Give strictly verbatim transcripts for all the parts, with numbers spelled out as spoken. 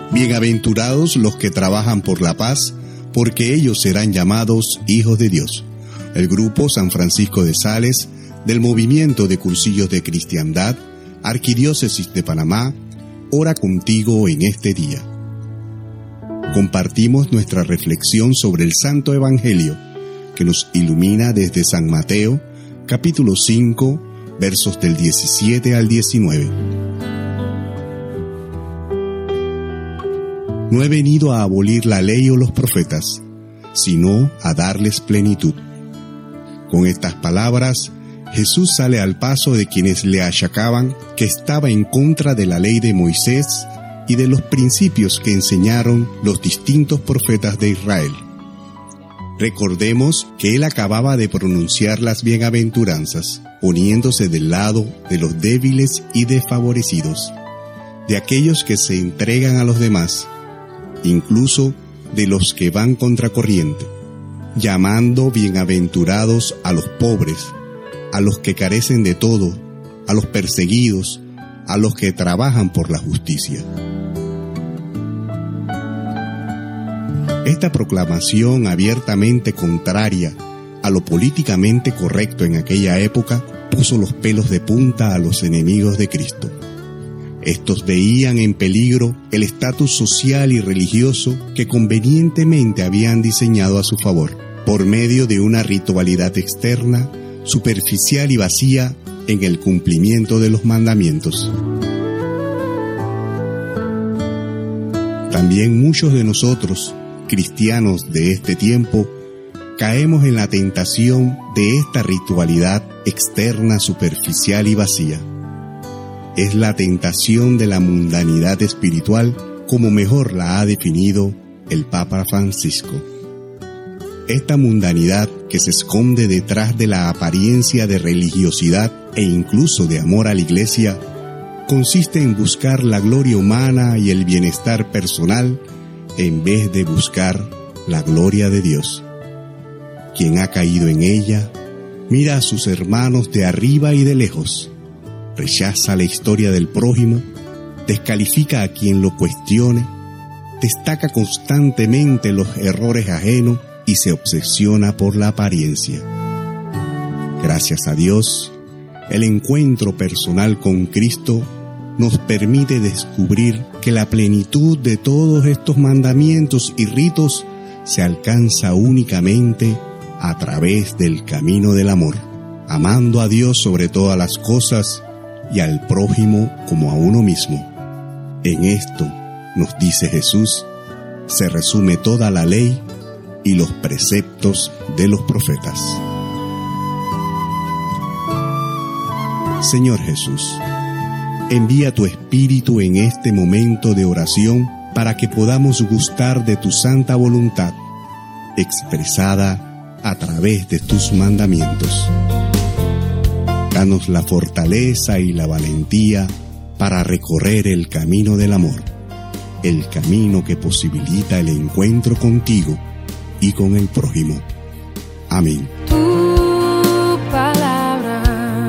Bienaventurados los que trabajan por la paz, porque ellos serán llamados hijos de Dios. El Grupo San Francisco de Sales, del Movimiento de Cursillos de Cristiandad, Arquidiócesis de Panamá, ora contigo en este día. Compartimos nuestra reflexión sobre el Santo Evangelio, que nos ilumina desde San Mateo, capítulo cinco, versos del diecisiete al diecinueve. No he venido a abolir la ley o los profetas, sino a darles plenitud. Con estas palabras, Jesús sale al paso de quienes le achacaban que estaba en contra de la ley de Moisés y de los principios que enseñaron los distintos profetas de Israel. Recordemos que él acababa de pronunciar las bienaventuranzas, poniéndose del lado de los débiles y desfavorecidos, de aquellos que se entregan a los demás, incluso de los que van contracorriente, llamando bienaventurados a los pobres, a los que carecen de todo, a los perseguidos, a los que trabajan por la justicia. Esta proclamación abiertamente contraria a lo políticamente correcto en aquella época puso los pelos de punta a los enemigos de Cristo. Estos veían en peligro el estatus social y religioso que convenientemente habían diseñado a su favor, por medio de una ritualidad externa, superficial y vacía en el cumplimiento de los mandamientos. También muchos de nosotros, cristianos de este tiempo, caemos en la tentación de esta ritualidad externa, superficial y vacía. Es la tentación de la mundanidad espiritual, como mejor la ha definido el Papa Francisco. Esta mundanidad que se esconde detrás de la apariencia de religiosidad e incluso de amor a la Iglesia, consiste en buscar la gloria humana y el bienestar personal en vez de buscar la gloria de Dios. Quien ha caído en ella, mira a sus hermanos de arriba y de lejos, rechaza la historia del prójimo, descalifica a quien lo cuestione, destaca constantemente los errores ajenos y se obsesiona por la apariencia. Gracias a Dios, el encuentro personal con Cristo nos permite descubrir que la plenitud de todos estos mandamientos y ritos se alcanza únicamente a través del camino del amor, amando a Dios sobre todas las cosas y al prójimo como a uno mismo. En esto, nos dice Jesús, se resume toda la ley y los preceptos de los profetas. Señor Jesús, envía tu Espíritu en este momento de oración para que podamos gustar de tu santa voluntad, expresada a través de tus mandamientos. Danos la fortaleza y la valentía para recorrer el camino del amor, el camino que posibilita el encuentro contigo y con el prójimo. Amén. Tu palabra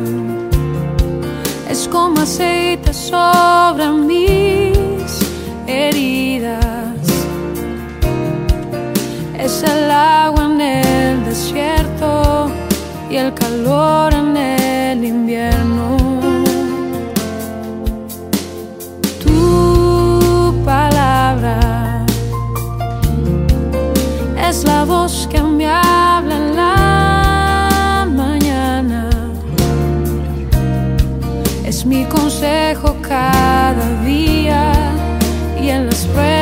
es como aceite sobre mis heridas, es el agua en el desierto y el calor en el invierno. Tu palabra es la voz que me habla en la mañana, es mi consejo cada día y en las pruebas